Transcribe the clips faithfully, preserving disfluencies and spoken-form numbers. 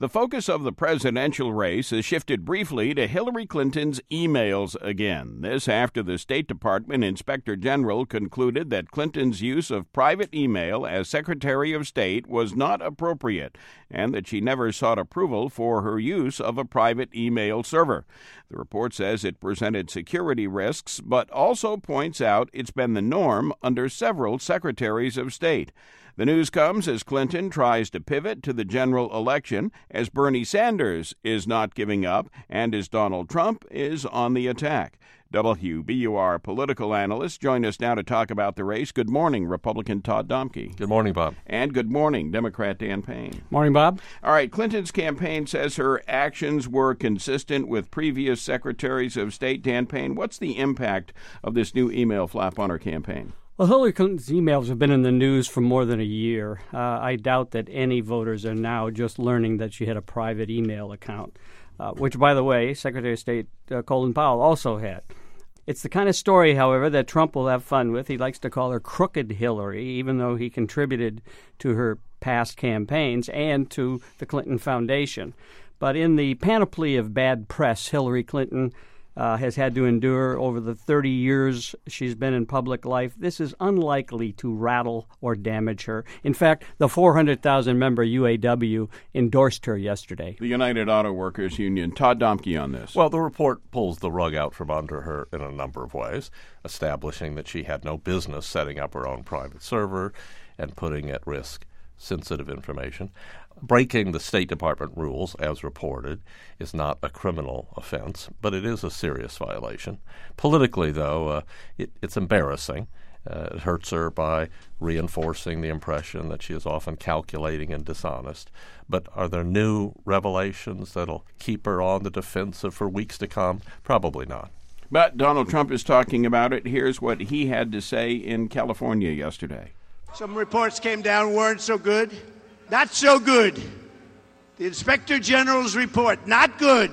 The focus of the presidential race has shifted briefly to Hillary Clinton's emails again. This after the State Department Inspector General concluded that Clinton's use of private email as Secretary of State was not appropriate and that she never sought approval for her use of a private email server. The report says it presented security risks, but also points out it's been the norm under several secretaries of state. The news comes as Clinton tries to pivot to the general election, as Bernie Sanders is not giving up, and as Donald Trump is on the attack. W B U R political analysts join us now to talk about the race. Good morning, Republican Todd Domke. Good morning, Bob. And good morning, Democrat Dan Payne. Morning, Bob. All right, Clinton's campaign says her actions were consistent with previous secretaries of state. Dan Payne, what's the impact of this new email flap on her campaign? Well, Hillary Clinton's emails have been in the news for more than a year. Uh, I doubt that any voters are now just learning that she had a private email account, uh, which, by the way, Secretary of State uh, Colin Powell also had. It's the kind of story, however, that Trump will have fun with. He likes to call her Crooked Hillary, even though he contributed to her past campaigns and to the Clinton Foundation. But in the panoply of bad press Hillary Clinton Uh, has had to endure over the thirty years she's been in public life, this is unlikely to rattle or damage her. In fact, the four hundred thousand member U A W endorsed her yesterday. The United Auto Workers Union. Todd Domke on this. Well, the report pulls the rug out from under her in a number of ways, establishing that she had no business setting up her own private server and putting at risk sensitive information. Breaking the State Department rules, as reported, is not a criminal offense, but it is a serious violation. Politically, though, uh, it, it's embarrassing. Uh, it hurts her by reinforcing the impression that she is often calculating and dishonest. But are there new revelations that'll keep her on the defensive for weeks to come? Probably not. But Donald Trump is talking about it. Here's what he had to say in California yesterday. Some reports came down, weren't so good. Not so good. The Inspector General's report, not good.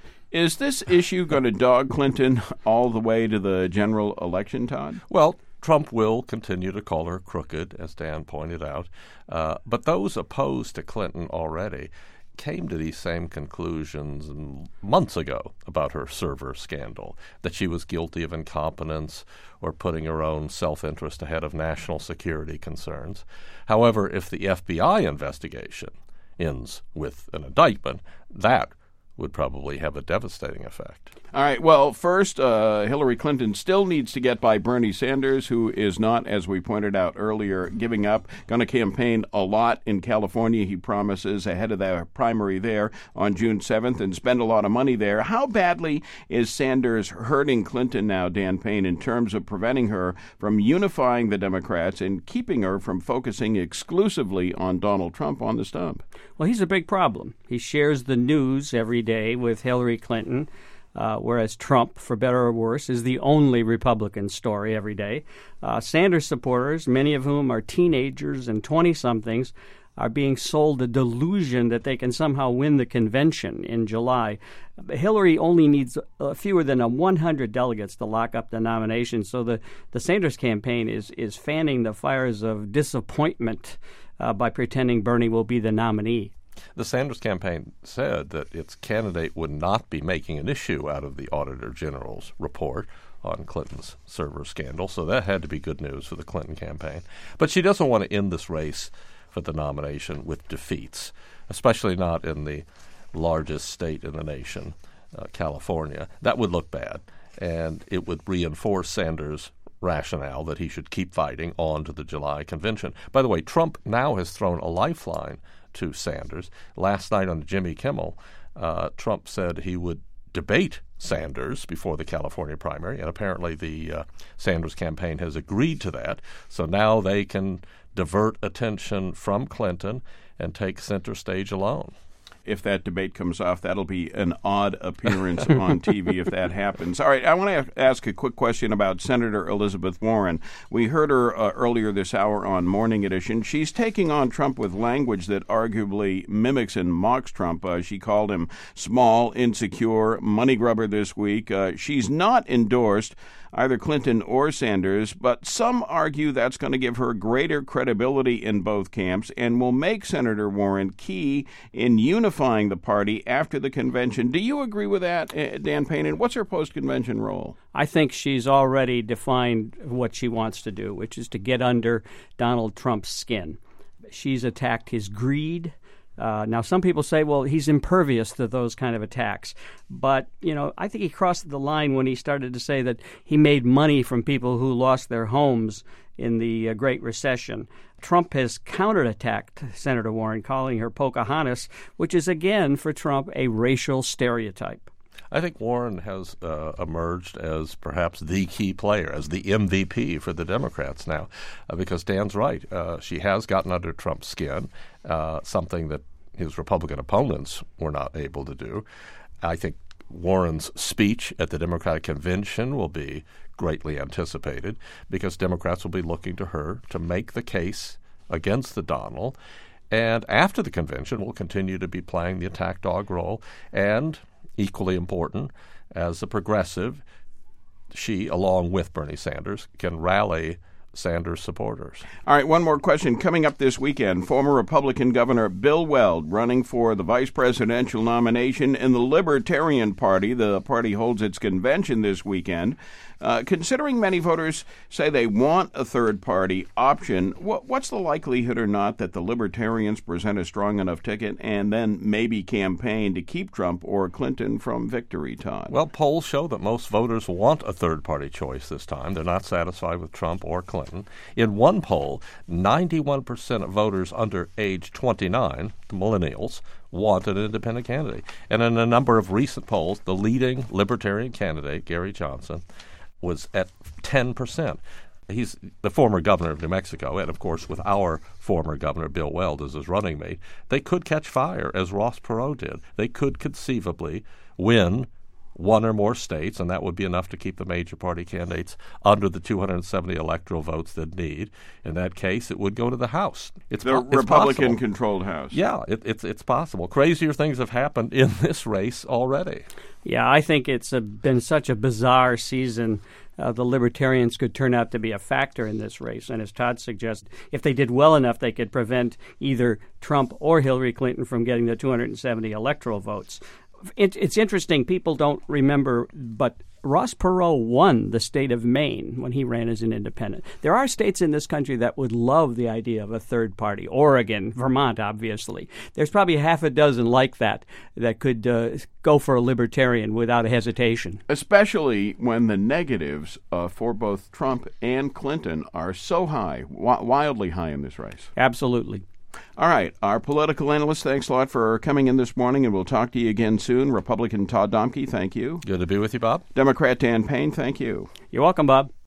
Is this issue going to dog Clinton all the way to the general election, Todd? Well, Trump will continue to call her crooked, as Dan pointed out. Uh, but those opposed to Clinton already came to these same conclusions months ago about her server scandal, that she was guilty of incompetence or putting her own self-interest ahead of national security concerns. However, if the F B I investigation ends with an indictment, that would probably have a devastating effect. All right, well, first, uh, Hillary Clinton still needs to get by Bernie Sanders, who is not, as we pointed out earlier, giving up. Going to campaign a lot in California, he promises, ahead of the primary there on June seventh, and spend a lot of money there. How badly is Sanders hurting Clinton now, Dan Payne, in terms of preventing her from unifying the Democrats and keeping her from focusing exclusively on Donald Trump on the stump? Well, he's a big problem. He shares the news every day with Hillary Clinton, uh, whereas Trump, for better or worse, is the only Republican story every day. Uh, Sanders supporters, many of whom are teenagers and twenty-somethings, are being sold the delusion that they can somehow win the convention in July. Hillary only needs uh, fewer than a one hundred delegates to lock up the nomination, so the, the Sanders campaign is, is fanning the fires of disappointment uh, by pretending Bernie will be the nominee. The Sanders campaign said that its candidate would not be making an issue out of the Auditor General's report on Clinton's server scandal, so that had to be good news for the Clinton campaign. But she doesn't want to end this race for the nomination with defeats, especially not in the largest state in the nation, uh, California. That would look bad, and it would reinforce Sanders' rationale that he should keep fighting on to the July convention. By the way, Trump now has thrown a lifeline to Sanders. Last night on Jimmy Kimmel, uh, Trump said he would debate Sanders before the California primary, and apparently the uh, Sanders campaign has agreed to that. So now they can divert attention from Clinton and take center stage alone. If that debate comes off, that'll be an odd appearance on T V if that happens. All right, I want to ask a quick question about Senator Elizabeth Warren. We heard her uh, earlier this hour on Morning Edition. She's taking on Trump with language that arguably mimics and mocks Trump. Uh, she called him small, insecure, money grubber this week. Uh, she's not endorsed either Clinton or Sanders, but some argue that's going to give her greater credibility in both camps and will make Senator Warren key in unifying the party after the convention. Do you agree with that, Dan Payne? And what's her post-convention role? I think she's already defined what she wants to do, which is to get under Donald Trump's skin. She's attacked his greed. Uh, now, some people say, well, he's impervious to those kind of attacks. But, you know, I think he crossed the line when he started to say that he made money from people who lost their homes in the uh, Great Recession. Trump has counterattacked Senator Warren, calling her Pocahontas, which is, again, for Trump, a racial stereotype. I think Warren has uh, emerged as perhaps the key player, as the M V P for the Democrats now, uh, because Dan's right. Uh, she has gotten under Trump's skin, uh, something that his Republican opponents were not able to do. I think Warren's speech at the Democratic convention will be greatly anticipated because Democrats will be looking to her to make the case against the Donald. And after the convention, will continue to be playing the attack dog role. And equally important, as a progressive, she, along with Bernie Sanders, can rally Sanders supporters. All right, one more question. Coming up this weekend, former Republican Governor Bill Weld running for the vice presidential nomination in the Libertarian Party. The party holds its convention this weekend. Uh, considering many voters say they want a third-party option, wh- what's the likelihood or not that the Libertarians present a strong enough ticket and then maybe campaign to keep Trump or Clinton from victory, Todd? Well, polls show that most voters want a third-party choice this time. They're not satisfied with Trump or Clinton. In one poll, ninety-one percent of voters under age twenty-nine, the millennials, want an independent candidate. And in a number of recent polls, the leading Libertarian candidate, Gary Johnson, was at ten percent. He's the former governor of New Mexico, and of course with our former governor, Bill Weld, as his running mate, they could catch fire, as Ross Perot did. They could conceivably win one or more states, and that would be enough to keep the major party candidates under the two hundred seventy electoral votes they'd need. In that case, it would go to the House. It's the po- it's Republican-controlled House. Yeah, it, it's it's possible. Crazier things have happened in this race already. Yeah, I think it's a, been such a bizarre season. Uh, the Libertarians could turn out to be a factor in this race. And as Todd suggests, if they did well enough, they could prevent either Trump or Hillary Clinton from getting the two hundred seventy electoral votes. It, it's interesting. People don't remember, but Ross Perot won the state of Maine when he ran as an independent. There are states in this country that would love the idea of a third party. Oregon, Vermont, obviously. There's probably half a dozen like that that could uh, go for a libertarian without a hesitation. Especially when the negatives uh, for both Trump and Clinton are so high, wi- wildly high in this race. Absolutely. All right. Our political analyst, thanks a lot for coming in this morning, and we'll talk to you again soon. Republican Todd Domke, thank you. Good to be with you, Bob. Democrat Dan Payne, thank you. You're welcome, Bob.